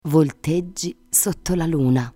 Volteggi sotto la luna.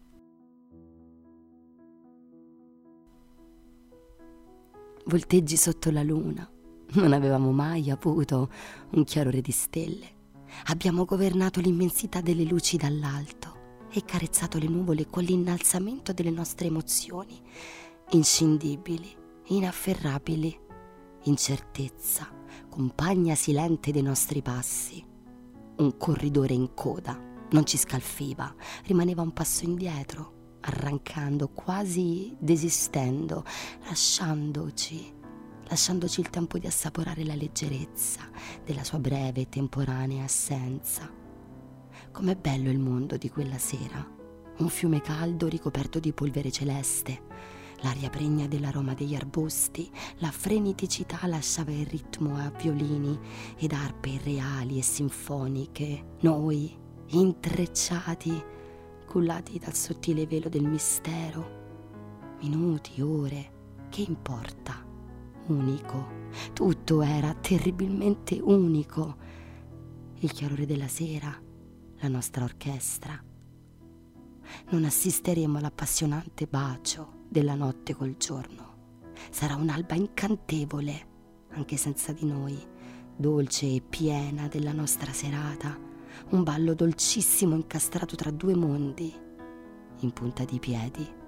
Volteggi sotto la luna. Non avevamo mai avuto un chiarore di stelle. Abbiamo governato l'immensità delle luci dall'alto e carezzato le nuvole con l'innalzamento delle nostre emozioni, inscindibili, inafferrabili, incertezza, compagna silente dei nostri passi. Un corridore in coda non ci scalfiva, rimaneva un passo indietro, arrancando, quasi desistendo, lasciandoci il tempo di assaporare la leggerezza della sua breve e temporanea assenza. Com'è bello il mondo di quella sera, un fiume caldo ricoperto di polvere celeste, l'aria pregna dell'aroma degli arbusti, la freneticità lasciava il ritmo a violini ed arpe irreali e sinfoniche, noi intrecciati, cullati dal sottile velo del mistero. Minuti, ore, che importa? Unico, tutto era terribilmente unico. Il chiarore della sera, la nostra orchestra. Non assisteremo all'appassionante bacio della notte col giorno. Sarà un'alba incantevole, anche senza di noi, dolce e piena della nostra serata, un ballo dolcissimo incastrato tra due mondi, in punta di piedi,